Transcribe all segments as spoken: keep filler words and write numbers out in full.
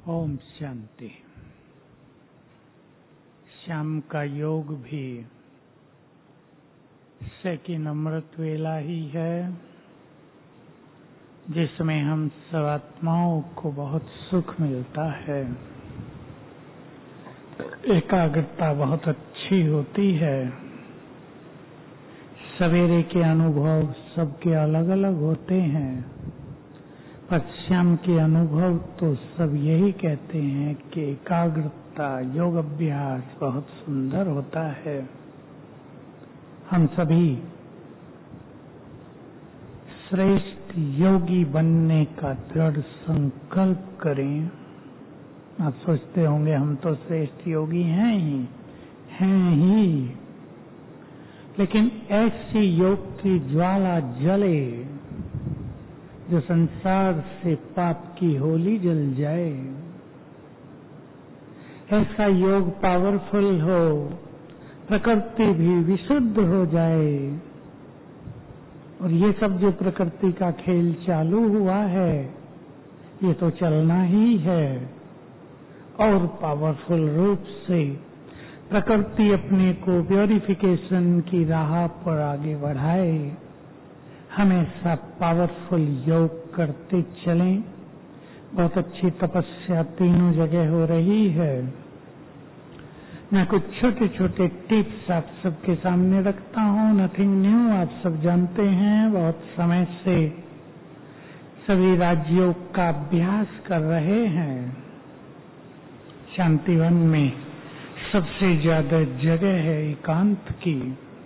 ओम शांति। शाम का योग भी सेकंड अमृत वेला ही है, जिसमें हम सब आत्माओं को बहुत सुख मिलता है। एकाग्रता बहुत अच्छी होती है। सवेरे के अनुभव सबके अलग अलग होते हैं, पर शाम के अनुभव तो सब यही कहते हैं कि एकाग्रता योग अभ्यास बहुत सुंदर होता है। हम सभी श्रेष्ठ योगी बनने का दृढ़ संकल्प करें। आप सोचते होंगे हम तो श्रेष्ठ योगी हैं ही हैं ही, लेकिन ऐसी योग की ज्वाला जले जो संसार से पाप की होली जल जाए। ऐसा योग पावरफुल हो, प्रकृति भी विशुद्ध हो जाए। और ये सब जो प्रकृति का खेल चालू हुआ है, ये तो चलना ही है। और पावरफुल रूप से प्रकृति अपने को प्योरिफिकेशन की राह पर आगे बढ़ाए। हमेशा पावरफुल योग करते चलें। बहुत अच्छी तपस्या तीनों जगह हो रही है। मैं कुछ छोटे छोटे टिप्स आप सबके सामने रखता हूँ। नथिंग न्यू, आप सब जानते हैं। बहुत समय से सभी राजयोग का अभ्यास कर रहे हैं। शांतिवन में सबसे ज्यादा जगह है एकांत की।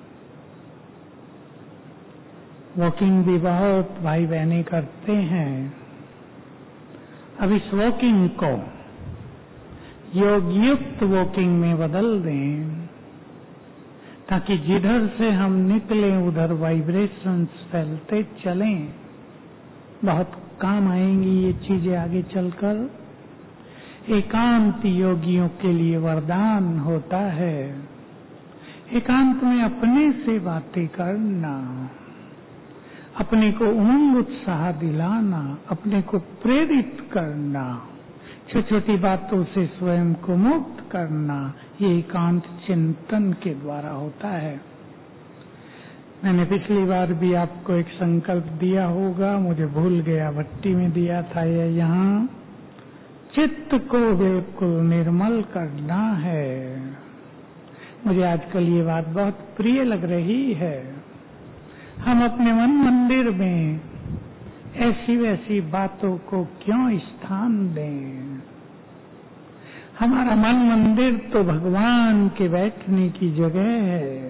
वॉकिंग भी बहुत भाई बहने करते हैं। अब इस वॉकिंग को योग युक्त वॉकिंग में बदल दें, ताकि जिधर से हम निकलें उधर वाइब्रेशंस फैलते चलें। बहुत काम आएंगी ये चीजें आगे चलकर। एकांत योगियों के लिए वरदान होता है। एकांत में अपने से बातें करना, अपने को उमंग उत्साह दिलाना, अपने को प्रेरित करना, छोटी छोटी बातों से स्वयं को मुक्त करना, ये एकांत चिंतन के द्वारा होता है। मैंने पिछली बार भी आपको एक संकल्प दिया होगा, मुझे भूल गया, भट्टी में दिया था या यहाँ। चित्त को बिल्कुल निर्मल करना है। मुझे आजकल ये बात बहुत प्रिय लग रही है। हम अपने मन मंदिर में ऐसी वैसी बातों को क्यों स्थान दें? हमारा मन मंदिर तो भगवान के बैठने की जगह है।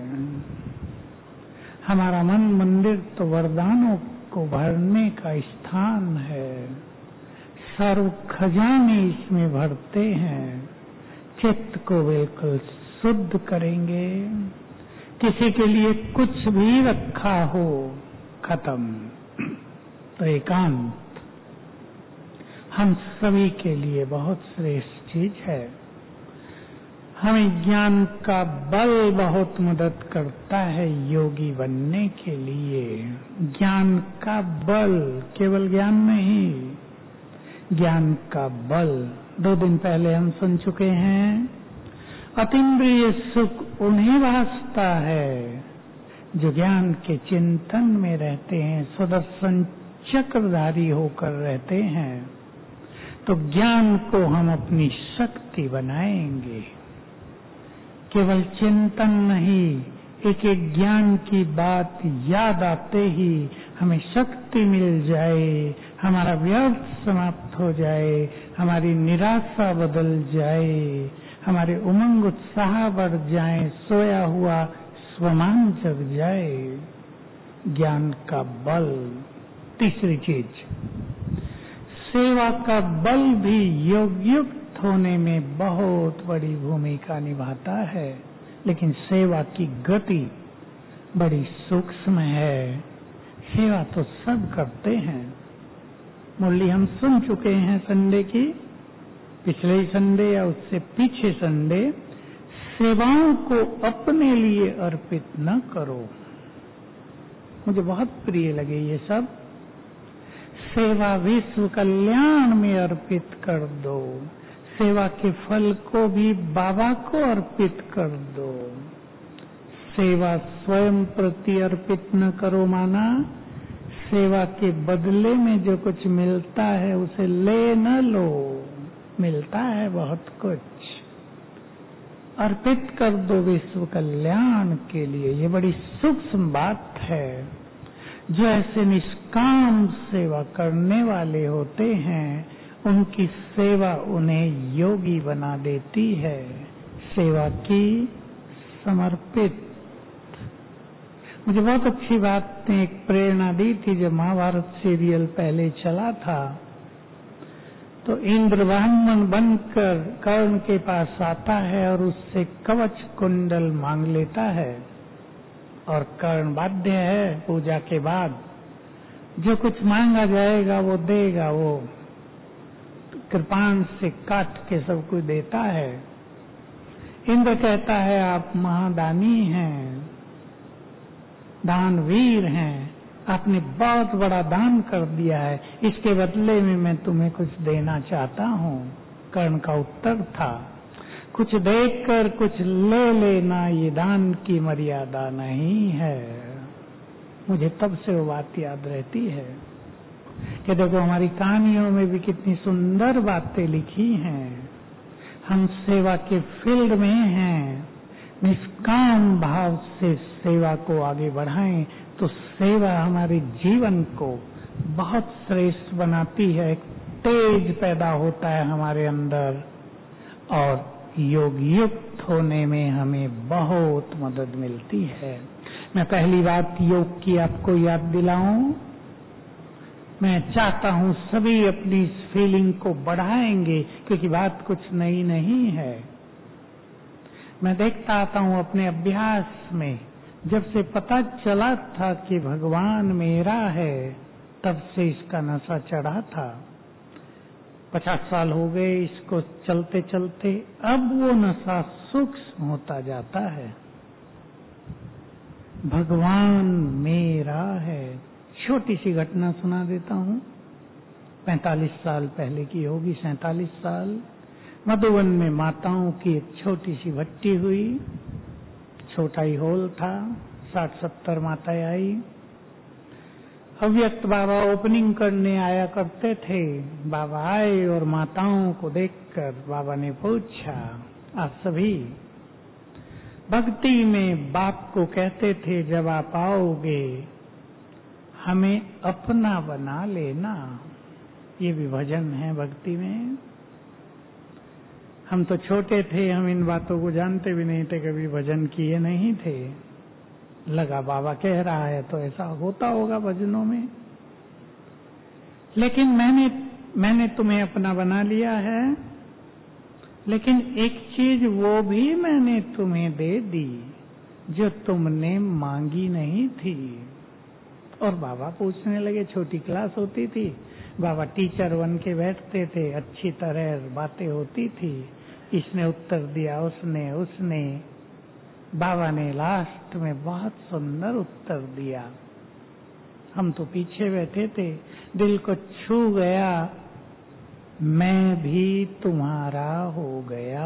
हमारा मन मंदिर तो वरदानों को भरने का स्थान है। सर्व खजाने इसमें भरते हैं। चित्त को बिल्कुल शुद्ध करेंगे। किसी के लिए कुछ भी रखा हो, खत्म। तो एकांत हम सभी के लिए बहुत श्रेष्ठ चीज है। हमें ज्ञान का बल बहुत मदद करता है योगी बनने के लिए। ज्ञान का बल, केवल ज्ञान नहीं, ज्ञान का बल। दो दिन पहले हम सुन चुके हैं, अतीन्द्रिय सुख उन्हें वास्ता है जो ज्ञान के चिंतन में रहते हैं, सुदर्शन चक्रधारी होकर रहते हैं। तो ज्ञान को हम अपनी शक्ति बनाएंगे। केवल चिंतन नहीं, एक एक ज्ञान की बात याद आते ही हमें शक्ति मिल जाए, हमारा व्यर्थ समाप्त हो जाए, हमारी निराशा बदल जाए, हमारे उमंग उत्साह बढ़ जाए, सोया हुआ स्वमान जग जाए। ज्ञान का बल। तीसरी चीज, सेवा का बल भी योग युक्त होने में बहुत बड़ी भूमिका निभाता है। लेकिन सेवा की गति बड़ी सूक्ष्म है। सेवा तो सब करते हैं। मुरली हम सुन चुके हैं संडे की, पिछले संडे या उससे पीछे संडे। सेवाओं को अपने लिए अर्पित न करो। मुझे बहुत प्रिय लगे ये सब। सेवा विश्व कल्याण में अर्पित कर दो। सेवा के फल को भी बाबा को अर्पित कर दो। सेवा स्वयं प्रति अर्पित न करो माना, सेवा के बदले में जो कुछ मिलता है उसे ले न लो, मिलता है बहुत कुछ, अर्पित कर दो विश्व कल्याण के लिए। ये बड़ी सूक्ष्म बात है। जो ऐसे निष्काम सेवा करने वाले होते हैं, उनकी सेवा उन्हें योगी बना देती है। सेवा की समर्पित। मुझे बहुत अच्छी बात ने एक प्रेरणा दी थी। जब महाभारत सीरियल पहले चला था तो इंद्र ब्राह्मण बनकर कर्ण के पास आता है और उससे कवच कुंडल मांग लेता है, और कर्ण बाध्य है पूजा के बाद जो कुछ मांगा जाएगा वो देगा। वो कृपाण से काट के सब कुछ देता है। इंद्र कहता है आप महादानी हैं, दानवीर हैं, आपने बहुत बड़ा दान कर दिया है, इसके बदले में मैं तुम्हें कुछ देना चाहता हूँ। कर्ण का उत्तर था, कुछ देकर कुछ ले लेना ये दान की मर्यादा नहीं है। मुझे तब से वो बात याद रहती है कि देखो हमारी कहानियों में भी कितनी सुंदर बातें लिखी हैं। हम सेवा के फील्ड में हैं, निष्काम भाव से सेवा को आगे बढ़ाएं तो सेवा हमारे जीवन को बहुत श्रेष्ठ बनाती है। एक तेज पैदा होता है हमारे अंदर, और योग युक्त होने में हमें बहुत मदद मिलती है। मैं पहली बात योग की आपको याद दिलाऊं। मैं चाहता हूं सभी अपनी इस फीलिंग को बढ़ाएंगे, क्योंकि बात कुछ नई नहीं है। मैं देखता आता हूं अपने अभ्यास में, जब से पता चला था कि भगवान मेरा है, तब से इसका नशा चढ़ा था। पचास साल हो गए इसको चलते चलते, अब वो नशा सूक्ष्म होता जाता है। भगवान मेरा है। छोटी सी घटना सुना देता हूँ। पैंतालीस साल पहले की होगी, सैतालीस साल। मधुबन में माताओं की एक छोटी सी भट्टी हुई, छोटा ही हॉल था, साठ सत्तर माताएं आई। अव्यक्त बाबा ओपनिंग करने आया करते थे। बाबा आए और माताओं को देखकर बाबा ने पूछा, आप सभी भक्ति में बाप को कहते थे जब आप आओगे हमें अपना बना लेना। ये भी भजन है भक्ति में। हम तो छोटे थे, हम इन बातों को जानते भी नहीं थे, कभी भजन किए नहीं थे। लगा बाबा कह रहा है तो ऐसा होता होगा भजनों में। लेकिन मैंने मैंने तुम्हें अपना बना लिया है, लेकिन एक चीज वो भी मैंने तुम्हें दे दी जो तुमने मांगी नहीं थी। और बाबा पूछने लगे, छोटी क्लास होती थी, बाबा टीचर बन के बैठते थे, अच्छी तरह बातें होती थी। इसने उत्तर दिया, उसने उसने बाबा ने लास्ट में बहुत सुंदर उत्तर दिया। हम तो पीछे बैठे थे, दिल को छू गया, मैं भी तुम्हारा हो गया।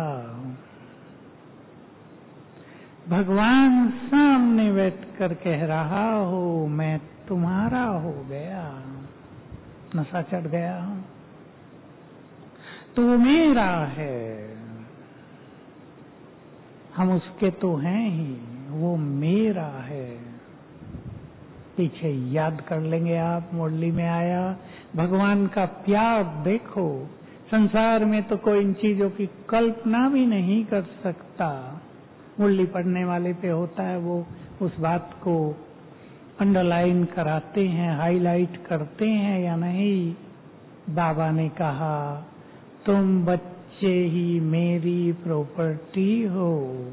भगवान सामने बैठकर कह रहा हो, मैं तुम्हारा हो गया। नशा चढ़ गया। तू मेरा है, हम उसके तो हैं ही, वो मेरा है। पीछे याद कर लेंगे आप, मुरली में आया भगवान का प्यार देखो। संसार में तो कोई इन चीजों की कल्पना भी नहीं कर सकता। मुरली पढ़ने वाले पे होता है, वो उस बात को अंडरलाइन कराते हैं, हाईलाइट करते हैं या नहीं। बाबा ने कहा, तुम बच्चे ही मेरी प्रॉपर्टी हो।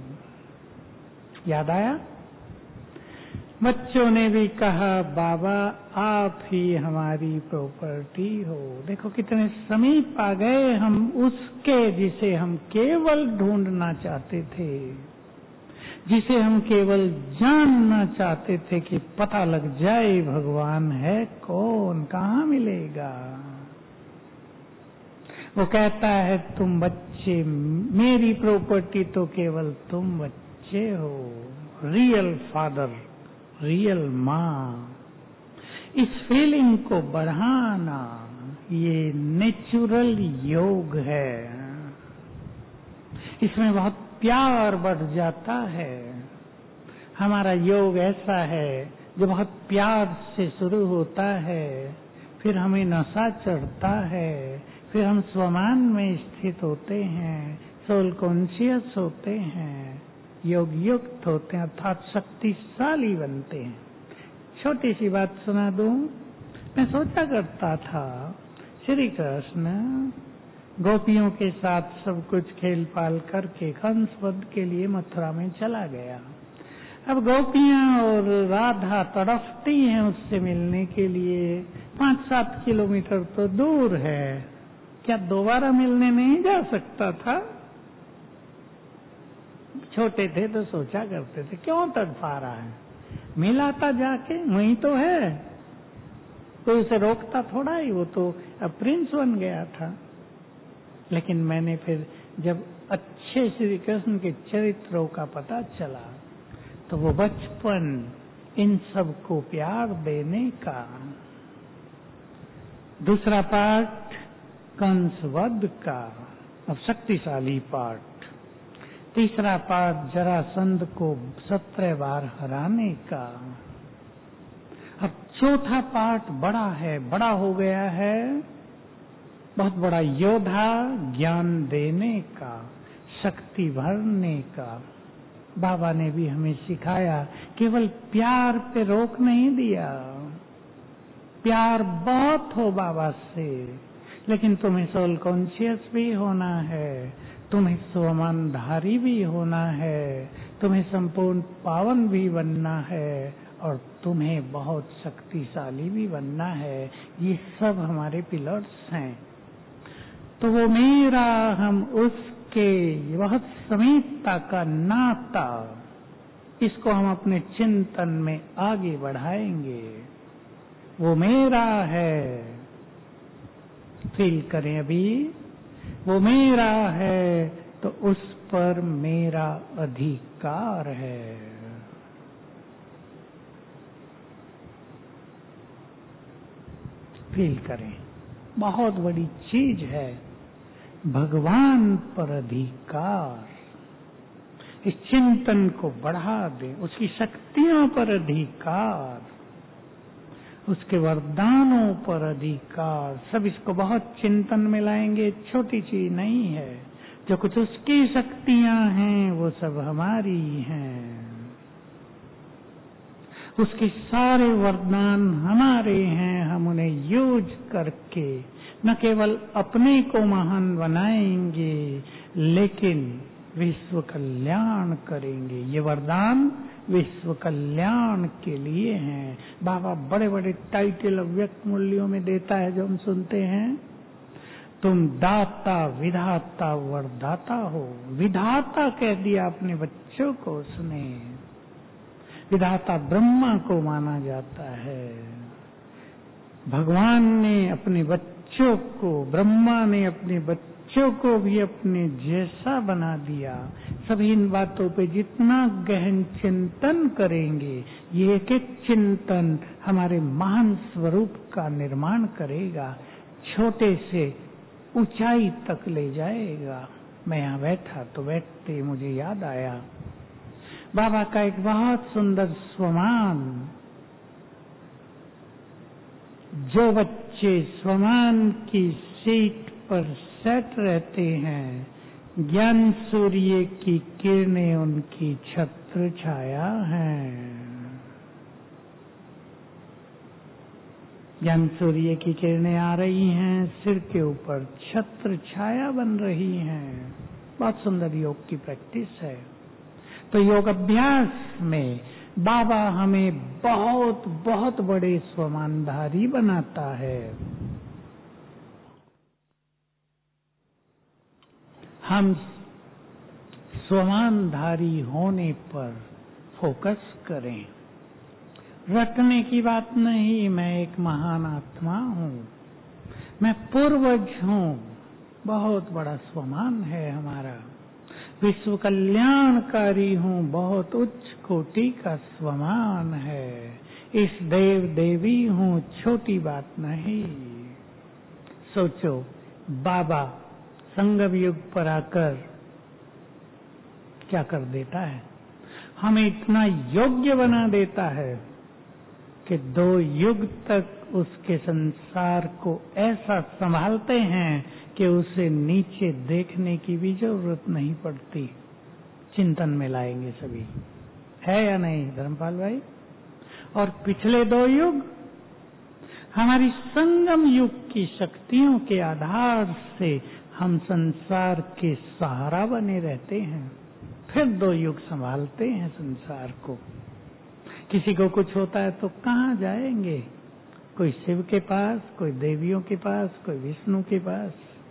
याद आया? बच्चों ने भी कहा, बाबा आप ही हमारी प्रॉपर्टी हो। देखो कितने समीप आ गए हम उसके जिसे हम केवल ढूंढना चाहते थे, जिसे हम केवल जानना चाहते थे कि पता लग जाए भगवान है कौन, कहाँ मिलेगा। वो कहता है तुम बच्चे, मेरी प्रॉपर्टी तो केवल तुम बच्चे हो। रियल फादर, रियल माँ। इस फीलिंग को बढ़ाना ये नेचुरल योग है। इसमें बहुत प्यार बढ़ जाता है। हमारा योग ऐसा है जो बहुत प्यार से शुरू होता है, फिर हमें नशा चढ़ता है, फिर हम स्वमान में स्थित होते हैं, सोल कॉन्शियस होते हैं, योग युक्त होते हैं, अर्थात शक्तिशाली बनते हैं। छोटी सी बात सुना दूं। मैं सोचा करता था श्री कृष्ण गोपियों के साथ सब कुछ खेल पाल करके कंस वध के लिए मथुरा में चला गया। अब गोपियां और राधा तड़पती हैं उससे मिलने के लिए। पांच सात किलोमीटर तो दूर है, क्या दोबारा मिलने नहीं जा सकता था? छोटे थे तो सोचा करते थे क्यों तड़पा रहा है, मिलाता जाके, वही तो है, कोई उसे रोकता थोड़ा ही, वो तो अब प्रिंस बन गया था। लेकिन मैंने फिर जब अच्छे श्री कृष्ण के चरित्रों का पता चला तो वो बचपन इन सब को प्यार देने का। दूसरा पाठ कंसवध का, अब शक्तिशाली पाठ। तीसरा पाठ जरासंध को सत्रह बार हराने का। अब चौथा पाठ बड़ा है, बड़ा हो गया है, बहुत बड़ा योद्धा, ज्ञान देने का, शक्ति भरने का। बाबा ने भी हमें सिखाया, केवल प्यार पे रोक नहीं दिया। प्यार बहुत हो बाबा से, लेकिन तुम्हें सोल कॉन्शियस भी होना है, तुम्हें स्वमानधारी भी होना है, तुम्हें संपूर्ण पावन भी बनना है, और तुम्हें बहुत शक्तिशाली भी बनना है। ये सब हमारे पिलर्स हैं। तो वो मेरा, हम उसके, बहुत समीपता का नाता, इसको हम अपने चिंतन में आगे बढ़ाएंगे। वो मेरा है, फील करें अभी, वो मेरा है तो उस पर मेरा अधिकार है। फील करें, बहुत बड़ी चीज है भगवान पर अधिकार। इस चिंतन को बढ़ा दें, उसकी शक्तियों पर अधिकार, उसके वरदानों पर अधिकार, सब इसको बहुत चिंतन में लाएंगे। छोटी चीज नहीं है, जो कुछ उसकी शक्तियां हैं वो सब हमारी हैं, उसके सारे वरदान हमारे हैं। हम उन्हें यूज करके न केवल अपने को महान बनाएंगे, लेकिन विश्व कल्याण करेंगे। ये वरदान विश्व कल्याण के लिए हैं। बाबा बड़े बड़े टाइटल अव्यक्त मूल्यों में देता है, जो हम सुनते हैं। तुम दाता, विधाता, वरदाता हो। विधाता कह दिया अपने बच्चों को उसने। विधाता ब्रह्मा को माना जाता है। भगवान ने अपने बच्चों को, ब्रह्मा ने अपने बच्चों को भी अपने जैसा बना दिया। सभी इन बातों पे जितना गहन चिंतन करेंगे, ये एक एक चिंतन हमारे महान स्वरूप का निर्माण करेगा, छोटे से ऊंचाई तक ले जाएगा। मैं यहाँ बैठा तो बैठते मुझे याद आया बाबा का एक बहुत सुंदर स्वमान। जो बच्चे स्वमान की सीट पर सेट रहते हैं, ज्ञान सूर्य की किरणें उनकी छत्र छाया है। ज्ञान सूर्य की किरणें आ रही हैं, सिर के ऊपर छत्र छाया बन रही हैं। बहुत सुंदर योग की प्रैक्टिस है। तो योग अभ्यास में बाबा हमें बहुत बहुत बड़े स्वमानधारी बनाता है। हम स्वमानधारी होने पर फोकस करें। रटने की बात नहीं, मैं एक महान आत्मा हूँ, मैं पूर्वज हूँ, बहुत बड़ा स्वमान है हमारा। विश्व कल्याणकारी हूँ, बहुत उच्च कोटि का स्वमान है। इस देव देवी हूँ, छोटी बात नहीं। सोचो, बाबा संगम युग पर आकर क्या कर देता है, हमें इतना योग्य बना देता है कि दो युग तक उसके संसार को ऐसा संभालते हैं कि उसे नीचे देखने की भी जरूरत नहीं पड़ती। चिंतन में लाएंगे सभी, है या नहीं धर्मपाल भाई? और पिछले दो युग हमारी संगम युग की शक्तियों के आधार से हम संसार के सहारा बने रहते हैं, फिर दो युग संभालते हैं संसार को। किसी को कुछ होता है तो कहाँ जाएंगे? कोई शिव के पास, कोई देवियों के पास, कोई विष्णु के पास।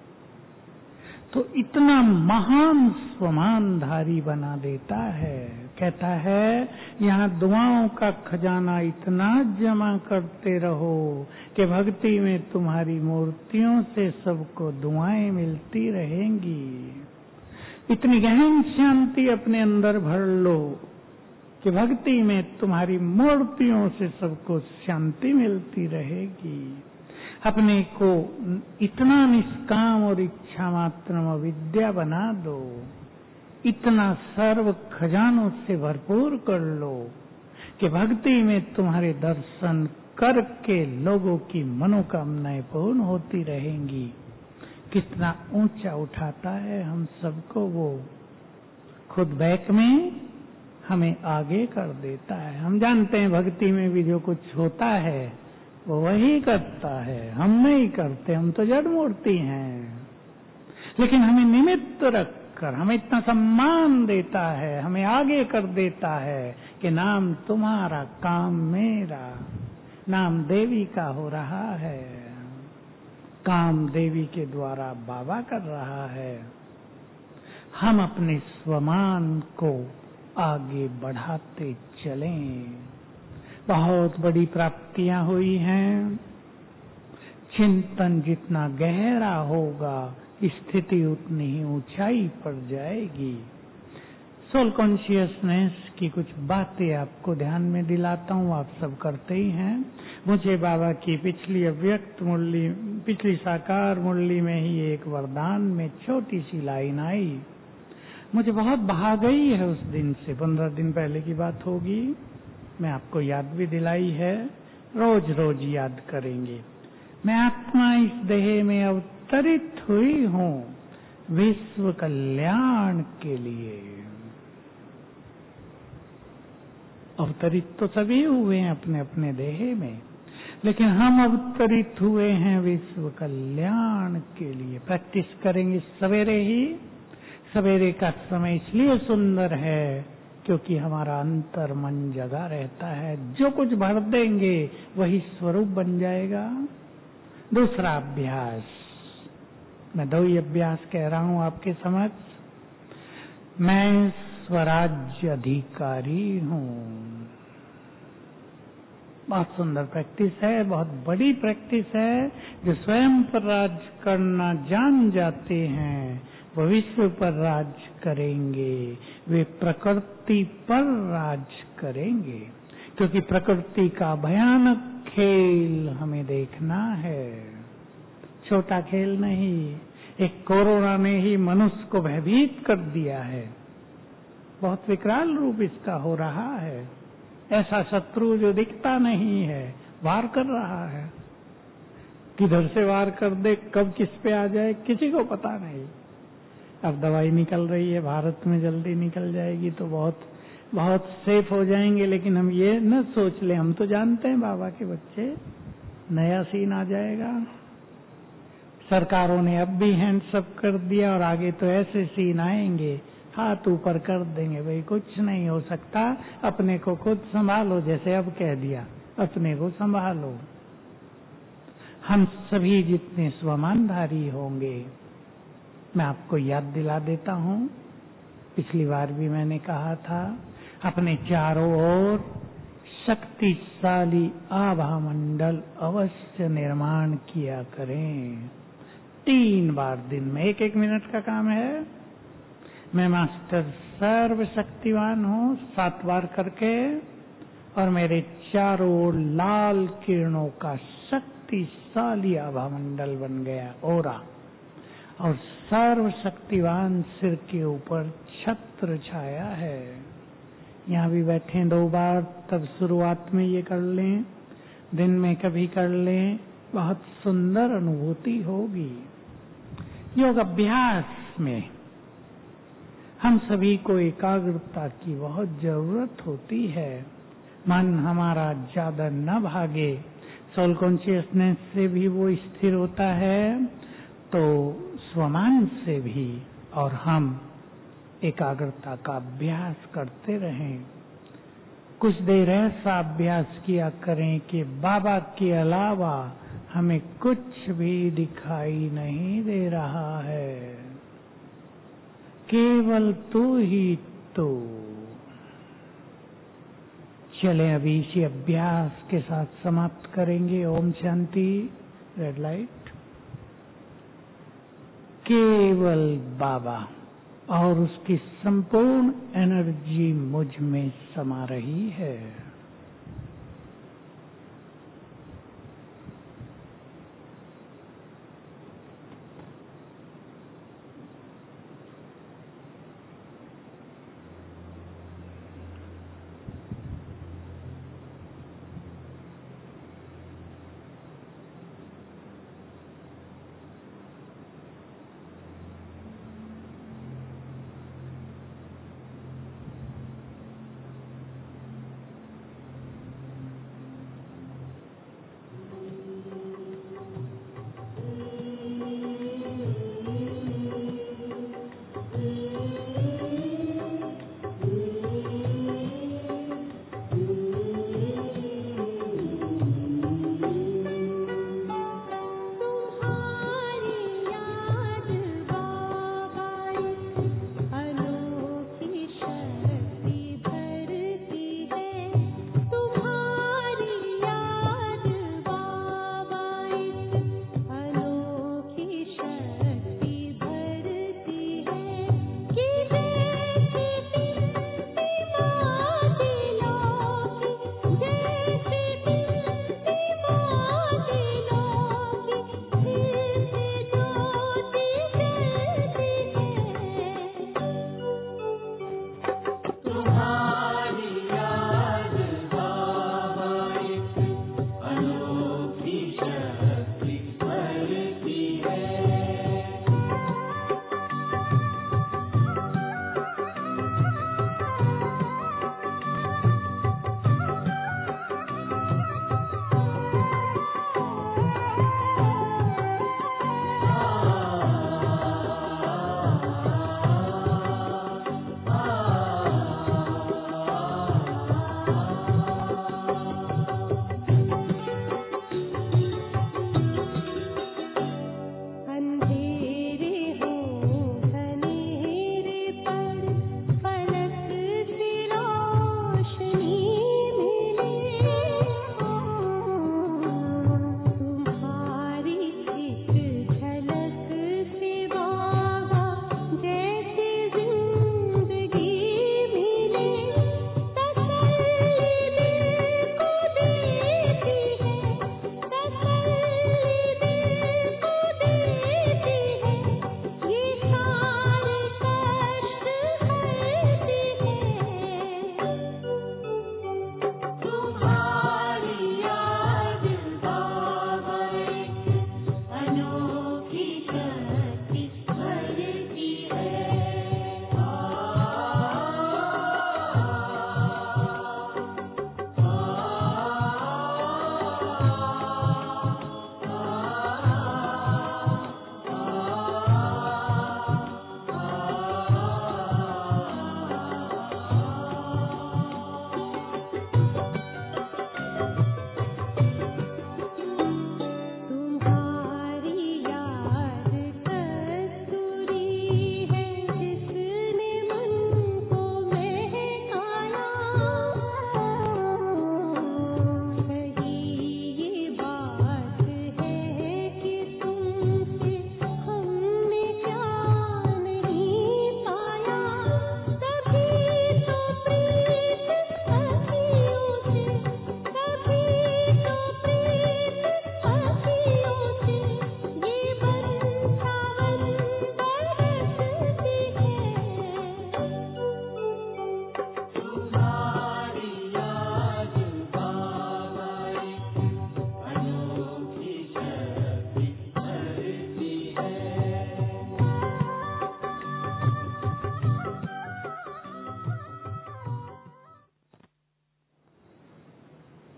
तो इतना महान स्वमानधारी बना देता है। कहता है यहाँ दुआओं का खजाना इतना जमा करते रहो कि भक्ति में तुम्हारी मूर्तियों से सबको दुआएं मिलती रहेंगी। इतनी गहन शांति अपने अंदर भर लो कि भक्ति में तुम्हारी मूर्तियों से सबको शांति मिलती रहेगी। अपने को इतना निष्काम और इच्छा मात्र विद्या बना दो, इतना सर्व खजानों से भरपूर कर लो कि भक्ति में तुम्हारे दर्शन करके लोगों की मनोकामनाएं पूर्ण होती रहेंगी। कितना ऊंचा उठाता है हम सबको वो, खुद बैक में हमें आगे कर देता है। हम जानते हैं भक्ति में भी जो कुछ होता है वो वही करता है, हम नहीं करते, हम तो जड़ मूर्ति हैं। लेकिन हमें निमित्त रखकर हमें इतना सम्मान देता है, हमें आगे कर देता है कि नाम तुम्हारा काम मेरा, नाम देवी का हो रहा है, काम देवी के द्वारा बाबा कर रहा है। हम अपने स्वमान को आगे बढ़ाते चलें। बहुत बड़ी प्राप्तियां हुई हैं। चिंतन जितना गहरा होगा स्थिति उतनी ही ऊंचाई पर जाएगी। सोल कॉन्शियसनेस की कुछ बातें आपको ध्यान में दिलाता हूँ, आप सब करते ही हैं। मुझे बाबा की पिछली अव्यक्त मुरली, पिछली साकार मुरली में ही एक वरदान में छोटी सी लाइन आई, मुझे बहुत भा गई है। उस दिन से पंद्रह दिन पहले की बात होगी, मैं आपको याद भी दिलाई है, रोज रोज याद करेंगे। मैं आत्मा इस देह में अवतरित हुई हूँ विश्व कल्याण के लिए। अवतरित तो सभी हुए हैं अपने अपने देह में, लेकिन हम अवतरित हुए हैं विश्व कल्याण के लिए। प्रैक्टिस करेंगे सवेरे ही। सवेरे का समय इसलिए सुंदर है क्योंकि हमारा अंतर मन जगा रहता है। जो कुछ भर देंगे वही स्वरूप बन जाएगा। दूसरा अभ्यास, मैं दो ही अभ्यास कह रहा हूं आपके समक्ष। मैं स्वराज्य अधिकारी हूं। बहुत सुंदर प्रैक्टिस है, बहुत बड़ी प्रैक्टिस है। जो स्वयं पर राज करना जान जाते हैं वो विश्व पर राज करेंगे, वे प्रकृति पर राज करेंगे। क्योंकि प्रकृति का भयानक खेल हमें देखना है, छोटा खेल नहीं। एक कोरोना ने ही मनुष्य को भयभीत कर दिया है, बहुत विकराल रूप इसका हो रहा है। ऐसा शत्रु जो दिखता नहीं है, वार कर रहा है। किधर से वार कर दे, कब किस पे आ जाए किसी को पता नहीं। अब दवाई निकल रही है, भारत में जल्दी निकल जाएगी तो बहुत बहुत सेफ हो जाएंगे। लेकिन हम ये न सोच ले, हम तो जानते हैं बाबा के बच्चे, नया सीन आ जाएगा। सरकारों ने अब भी हैंड्स अप कर दिया और आगे तो ऐसे सीन आएंगे, हाथ ऊपर कर देंगे, भाई कुछ नहीं हो सकता, अपने को खुद संभालो। जैसे अब कह दिया, अपने को संभालो। हम सभी जितने स्वमानधारी होंगे, मैं आपको याद दिला देता हूँ, पिछली बार भी मैंने कहा था, अपने चारों ओर शक्तिशाली आभा मंडल अवश्य निर्माण किया करें। तीन बार दिन में, एक एक मिनट का काम है। मैं मास्टर सर्वशक्तिवान हूँ, सात बार करके, और मेरे चारों ओर लाल किरणों का शक्तिशाली आभा मंडल बन गया, ओरा, और सर्वशक्तिवान सिर के ऊपर छत्र छाया है। यहाँ भी बैठे दो बार, तब शुरुआत में ये कर लें, दिन में कभी कर लें, बहुत सुंदर अनुभूति होगी। योग अभ्यास में हम सभी को एकाग्रता की बहुत जरूरत होती है। मन हमारा ज्यादा न भागे, सोल कॉन्शियसनेस से भी वो स्थिर होता है, तो स्वमान से भी, और हम एकाग्रता का अभ्यास करते रहें। कुछ देर ऐसा अभ्यास किया करें कि बाबा के अलावा हमें कुछ भी दिखाई नहीं दे रहा है, केवल तू ही तू। चले अभी इसी अभ्यास के साथ समाप्त करेंगे। ओम शांति। Red light. केवल बाबा और उसकी संपूर्ण एनर्जी मुझ में समा रही है।